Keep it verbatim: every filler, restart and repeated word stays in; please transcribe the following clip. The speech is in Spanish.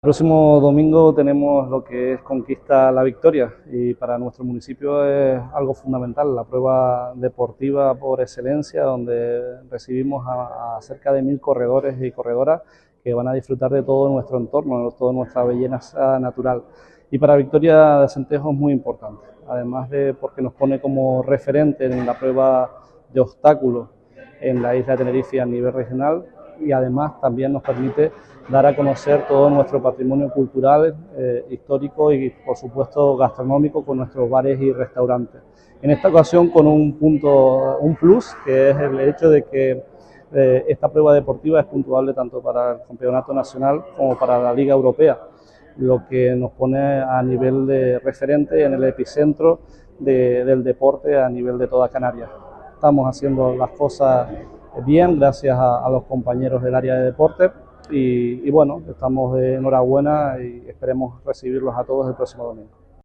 El próximo domingo tenemos lo que es Conquista la Victoria y para nuestro municipio es algo fundamental, la prueba deportiva por excelencia donde recibimos a, a cerca de mil corredores y corredoras que van a disfrutar de todo nuestro entorno, de toda nuestra belleza natural. Y para Victoria de Acentejo es muy importante, además de porque nos pone como referente en la prueba de obstáculos en la isla de Tenerife a nivel regional, y además también nos permite dar a conocer todo nuestro patrimonio cultural, eh, histórico y por supuesto gastronómico con nuestros bares y restaurantes. En esta ocasión con un punto, un plus, que es el hecho de que eh, esta prueba deportiva es puntuable tanto para el campeonato nacional como para la Liga Europea, lo que nos pone a nivel de referente en el epicentro de, del deporte a nivel de toda Canarias. Estamos haciendo las cosas bien gracias a, a los compañeros del área de deporte y, y bueno, estamos de enhorabuena y esperemos recibirlos a todos el próximo domingo.